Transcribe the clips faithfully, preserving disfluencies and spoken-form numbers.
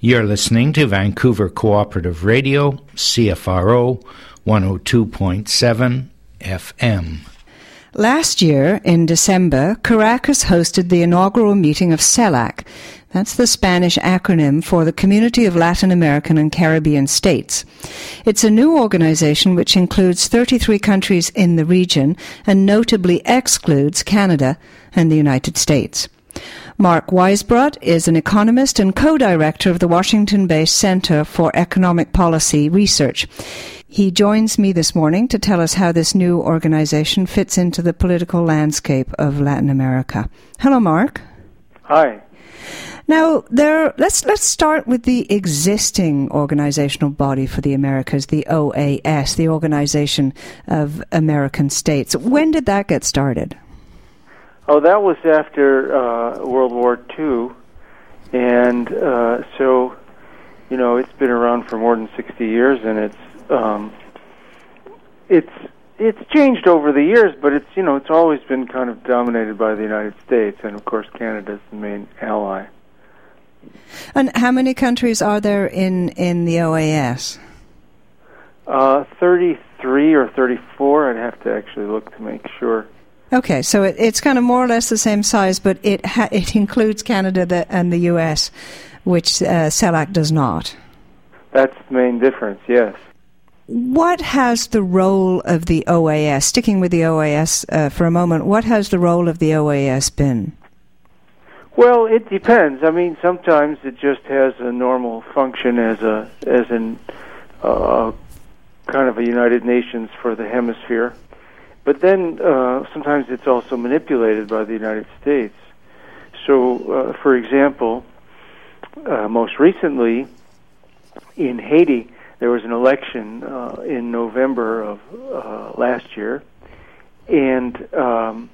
You're listening to Vancouver Cooperative Radio, C F R O, one oh two point seven F M. Last year, in December, Caracas hosted the inaugural meeting of CELAC. That's the Spanish acronym for the Community of Latin American and Caribbean States. It's a new organization which includes thirty-three countries in the region and notably excludes Canada and the United States. Mark Weisbrot is an economist and co-director of the Washington-based Center for Economic Policy Research. He joins me this morning to tell us how this new organization fits into the political landscape of Latin America. Hello, Mark. Hi. Now, there. Let's let's start with the existing organizational body for the Americas, the O A S, the Organization of American States. When did that get started? Oh, that was after uh, World War Two, and uh, so, you know, it's been around for more than sixty years, and it's um, it's it's changed over the years, but it's you know it's always been kind of dominated by the United States, and of course Canada's the main ally. And how many countries are there in in the O A S? Uh, thirty-three or thirty-four. I'd have to actually look to make sure. Okay, so it, it's kind of more or less the same size, but it ha- it includes Canada the, and the U S, which uh, CELAC does not. That's the main difference, yes. What has the role of the O A S, sticking with the O A S uh, for a moment, what has the role of the O A S been? Well, it depends. I mean, sometimes it just has a normal function as a as an uh, kind of a United Nations for the hemisphere. But then uh, sometimes it's also manipulated by the United States. So, uh, for example, uh, most recently in Haiti, there was an election uh, in November of uh, last year, and um,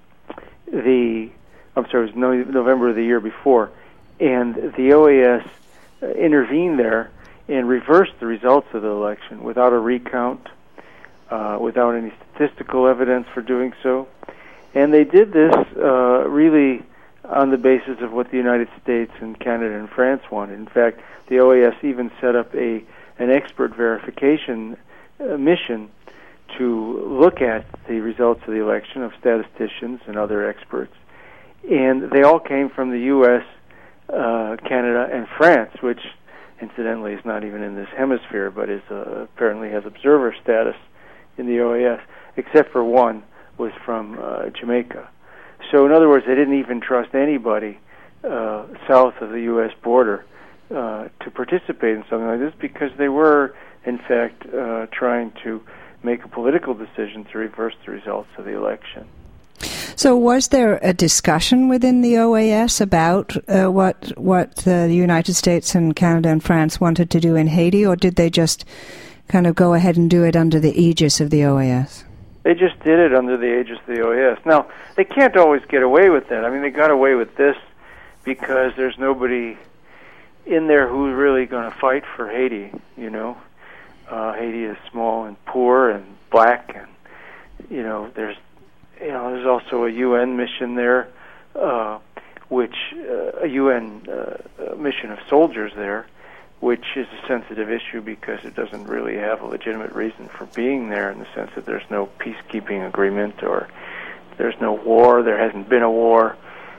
the I'm sorry, it was no, November of the year before, and the O A S uh, intervened there and reversed the results of the election without a recount. Uh, without any statistical evidence for doing so. And they did this uh, really on the basis of what the United States and Canada and France wanted. In fact, the O A S even set up a an expert verification uh, mission to look at the results of the election of statisticians and other experts. And they all came from the U S, uh, Canada, and France, which incidentally is not even in this hemisphere, but is uh, apparently has observer status in the O A S, except for one was from uh, Jamaica. So in other words, they didn't even trust anybody uh, south of the U S border uh, to participate in something like this because they were, in fact, uh, trying to make a political decision to reverse the results of the election. So was there a discussion within the O A S about uh, what, what uh, the United States and Canada and France wanted to do in Haiti, or did they just kind of go ahead and do it under the aegis of the O A S? They just did it under the aegis of the O A S. Now, they can't always get away with that. I mean, they got away with this because there's nobody in there who's really going to fight for Haiti, you know. Uh, Haiti is small and poor and black, and, you know, there's, you know, there's also a U N mission there, uh, which, uh, a U N uh, mission of soldiers there, which is a sensitive issue because it doesn't really have a legitimate reason for being there in the sense that there's no peacekeeping agreement or there's no war, there hasn't been a war,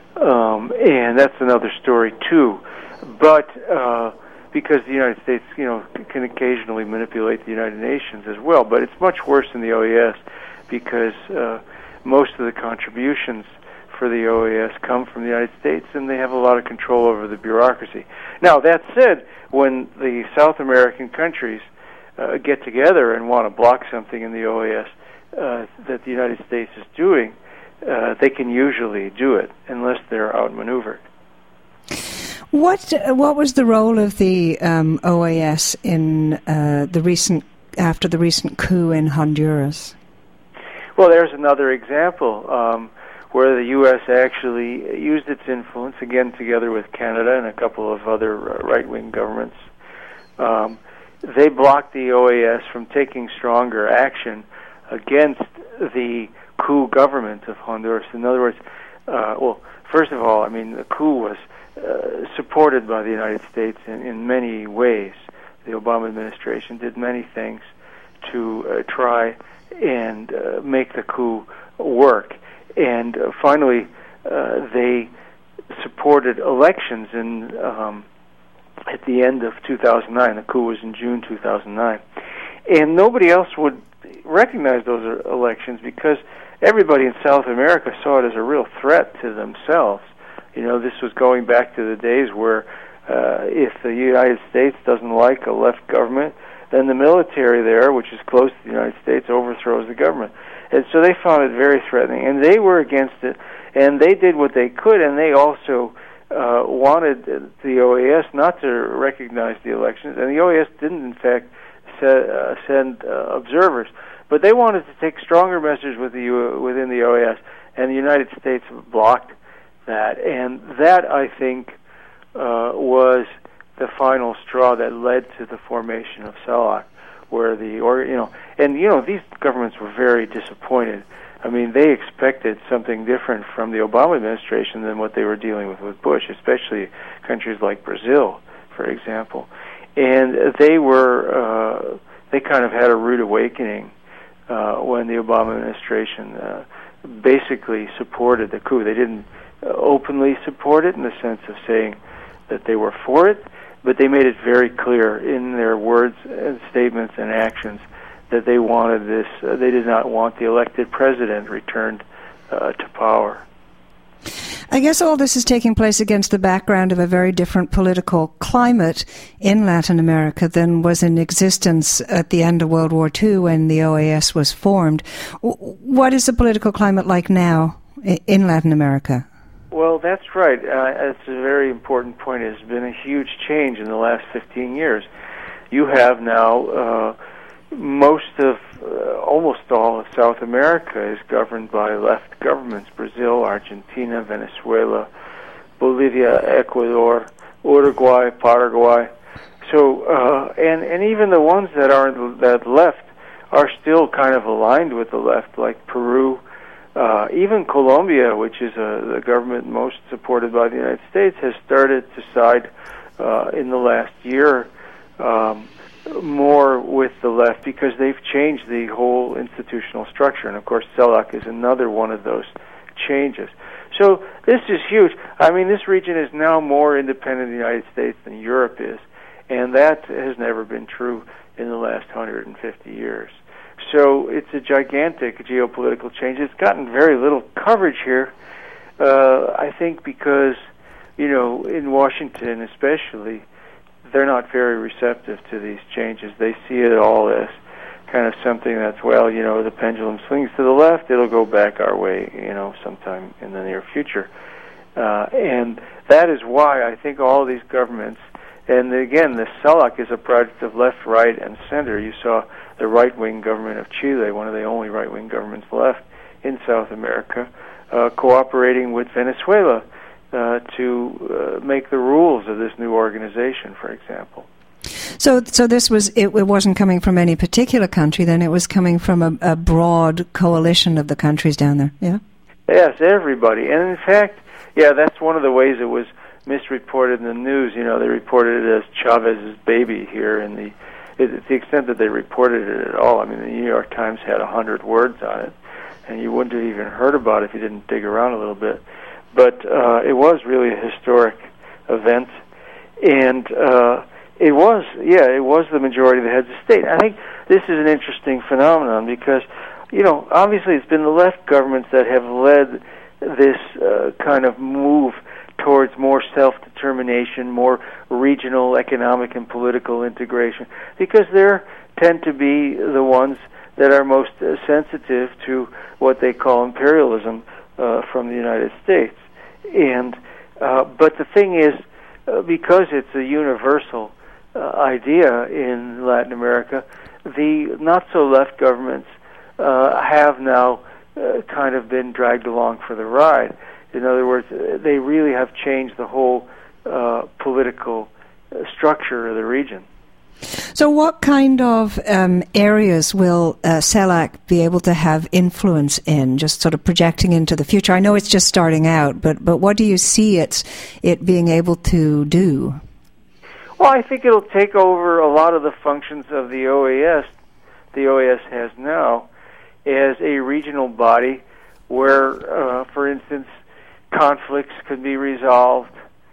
um, and that's another story too. But uh, because the United States, you know, can occasionally manipulate the United Nations as well, but it's much worse in the O A S because uh, most of the contributions for the O A S come from the United States, and they have a lot of control over the bureaucracy. Now, that said, when the South American countries uh, get together and want to block something in the O A S uh, that the United States is doing, uh, they can usually do it unless they're outmaneuvered. What uh, what was the role of the um, O A S in uh, the recent after the recent coup in Honduras? Well, there's another example. Um, where the U S actually used its influence, again together with Canada and a couple of other right-wing governments. Um, they blocked the O A S from taking stronger action against the coup government of Honduras. In other words, uh, well, first of all, I mean, the coup was uh, supported by the United States in, in many ways. The Obama administration did many things to uh, try and uh, make the coup work. And uh, finally, uh, they supported elections in um, at the end of two thousand nine. The coup was in June two thousand nine. And nobody else would recognize those elections because everybody in South America saw it as a real threat to themselves. You know, this was going back to the days where uh, if the United States doesn't like a left government, then the military there, which is close to the United States, overthrows the government. And so they found it very threatening, and they were against it, and they did what they could, and they also uh, wanted the O A S not to recognize the elections, and the O A S didn't, in fact, se- uh, send uh, observers. But they wanted to take stronger measures with the U- within the O A S, and the United States blocked that. And that, I think, uh, was the final straw that led to the formation of CELAC, where the, or you know, and you know, these governments were very disappointed. I mean, they expected something different from the Obama administration than what they were dealing with with Bush, especially countries like Brazil, for example. And they were, uh, they kind of had a rude awakening uh, when the Obama administration uh, basically supported the coup. They didn't uh, openly support it in the sense of saying that they were for it, but they made it very clear in their words and statements and actions that they wanted this, uh, they did not want the elected president returned uh, to power. I guess all this is taking place against the background of a very different political climate in Latin America than was in existence at the end of World War Two when the O A S was formed. What is the political climate like now in Latin America? Well, that's right. Uh, that's a very important point. There's been a huge change in the last fifteen years. You have now uh, most of, uh, almost all of South America is governed by left governments. Brazil, Argentina, Venezuela, Bolivia, Ecuador, Uruguay, Paraguay. So, uh, and, and even the ones that aren't that left are still kind of aligned with the left, like Peru. Uh, even Colombia, which is uh, the government most supported by the United States, has started to side uh, in the last year um, more with the left because they've changed the whole institutional structure. And, of course, CELAC is another one of those changes. So this is huge. I mean, this region is now more independent of the United States than Europe is, and that has never been true in the last one hundred fifty years. So it's a gigantic geopolitical change. It's gotten very little coverage here, uh, I think because, you know, in Washington especially, they're not very receptive to these changes. They see it all as kind of something that's, well, you know, the pendulum swings to the left, it'll go back our way, you know, sometime in the near future. Uh, and that is why I think all these governments, and again, the CELAC is a project of left, right, and center. You saw the right-wing government of Chile, one of the only right-wing governments left in South America, uh, cooperating with Venezuela uh, to uh, make the rules of this new organization, for example. So, so this was it, it wasn't coming from any particular country. Then it was coming from a, a broad coalition of the countries down there. Yeah. Yes, everybody, and in fact, yeah, that's one of the ways it was misreported in the news. You know, they reported it as Chavez's baby here in the. To the extent that they reported it at all. I mean, the New York Times had a hundred words on it, and you wouldn't have even heard about it if you didn't dig around a little bit. But uh, it was really a historic event, and uh, it was, yeah, it was the majority of the heads of state. I think this is an interesting phenomenon because, you know, obviously it's been the left governments that have led this uh, kind of move towards more self-determination, more regional economic and political integration, because they tend to be the ones that are most uh, sensitive to what they call imperialism uh, from the United States. And uh, but the thing is, uh, because it's a universal uh, idea in Latin America, the not-so-left governments uh, have now uh, kind of been dragged along for the ride. In other words, they really have changed the whole uh, political uh, structure of the region. So what kind of um, areas will uh, CELAC be able to have influence in, just sort of projecting into the future? I know it's just starting out, but, but what do you see it's, it being able to do? Well, I think it'll take over a lot of the functions of the O A S, the O A S has now, as a regional body where, uh, for instance, conflicts could be resolved.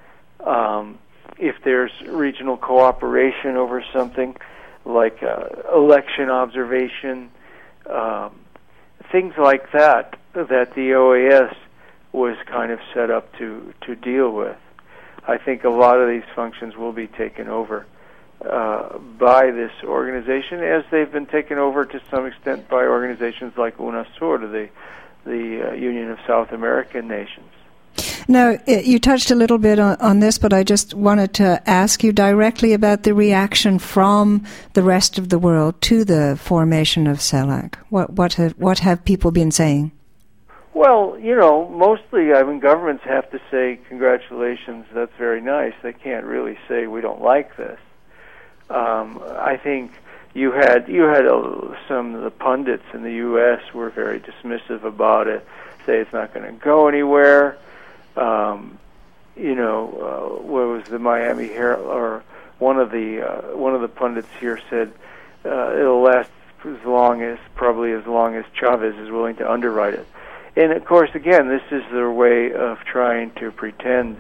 Um, if there's regional cooperation over something like uh, election observation, um, things like that, that the O A S was kind of set up to, to deal with. I think a lot of these functions will be taken over uh, by this organization, as they've been taken over to some extent by organizations like UNASUR, the, the uh, Union of South American Nations. Now, you touched a little bit on, on this, but I just wanted to ask you directly about the reaction from the rest of the world to the formation of CELAC. What what have, what have people been saying? Well, you know, mostly, I mean, governments have to say, congratulations, that's very nice. They can't really say, we don't like this. Um, I think you had, you had uh, some of the pundits in the U S were very dismissive about it, say it's not going to go anywhere. Um, you know, uh, what was the Miami Herald, or one of the uh, one of the pundits here said uh, it'll last as long as probably as long as Chavez is willing to underwrite it. And of course, again, this is their way of trying to pretend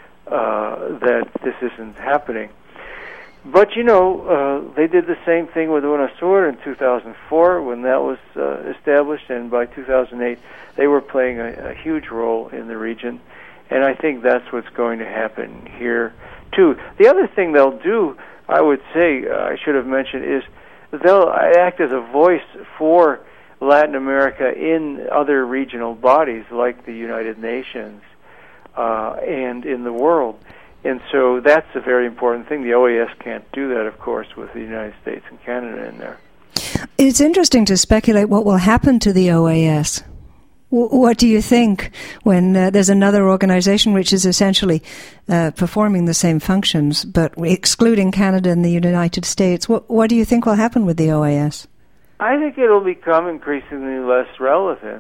uh, that this isn't happening. But you know, uh, they did the same thing with UNASUR in two thousand four when that was uh, established, and by two thousand eight they were playing a, a huge role in the region. And I think that's what's going to happen here, too. The other thing they'll do, I would say, uh, I should have mentioned, is they'll act as a voice for Latin America in other regional bodies like the United Nations uh, and in the world. And so that's a very important thing. The O A S can't do that, of course, with the United States and Canada in there. It's interesting to speculate what will happen to the O A S. What do you think when uh, there's another organization which is essentially uh, performing the same functions, but excluding Canada and the United States? What, what do you think will happen with the O A S? I think it'll become increasingly less relevant,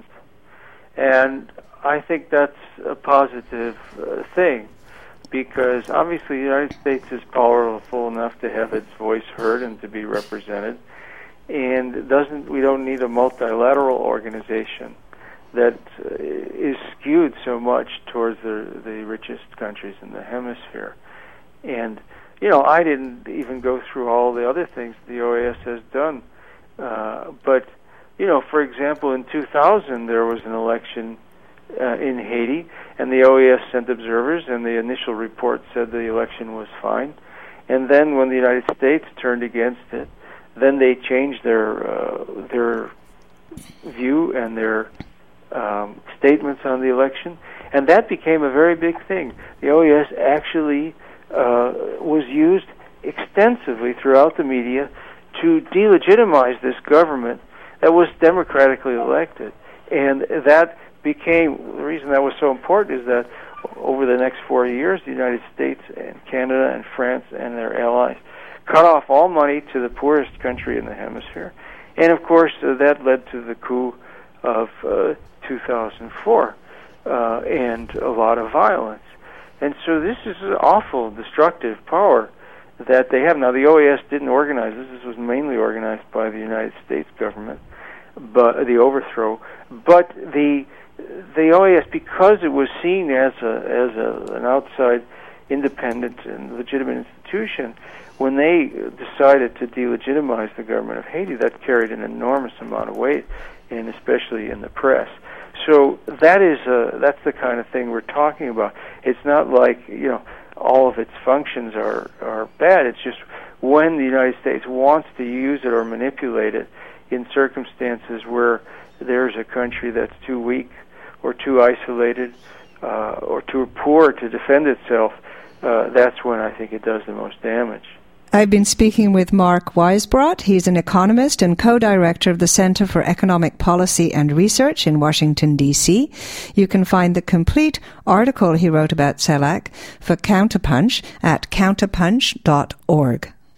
and I think that's a positive uh, thing, because obviously the United States is powerful enough to have its voice heard and to be represented, and it doesn't. We don't need a multilateral organization that uh, is skewed so much towards the the richest countries in the hemisphere. And, you know, I didn't even go through all the other things the O A S has done. Uh, but, you know, for example, in two thousand there was an election uh, in Haiti, and the O A S sent observers, and the initial report said the election was fine. And then when the United States turned against it, then they changed their uh, their view and their Um, statements on the election, and that became a very big thing. The O A S actually uh, was used extensively throughout the media to delegitimize this government that was democratically elected. And that became, the reason that was so important is that over the next four years, the United States and Canada and France and their allies cut off all money to the poorest country in the hemisphere. And of course, uh, that led to the coup of uh, two thousand four uh, and a lot of violence. And so this is an awful destructive power that they have. Now, the O A S didn't organize this. This was mainly organized by the United States government, but the overthrow. But the the O A S, because it was seen as a as a, an outside, independent and legitimate institution, when they decided to delegitimize the government of Haiti, that carried an enormous amount of weight, and especially in the press. So that is uh, that's the kind of thing we're talking about. It's not like, you know, all of its functions are, are bad. It's just when the United States wants to use it or manipulate it in circumstances where there's a country that's too weak or too isolated uh, or too poor to defend itself, uh, that's when I think it does the most damage. I've been speaking with Mark Weisbrot. He's an economist and co-director of the Center for Economic Policy and Research in Washington, D C. You can find the complete article he wrote about CELAC for Counterpunch at counterpunch dot org.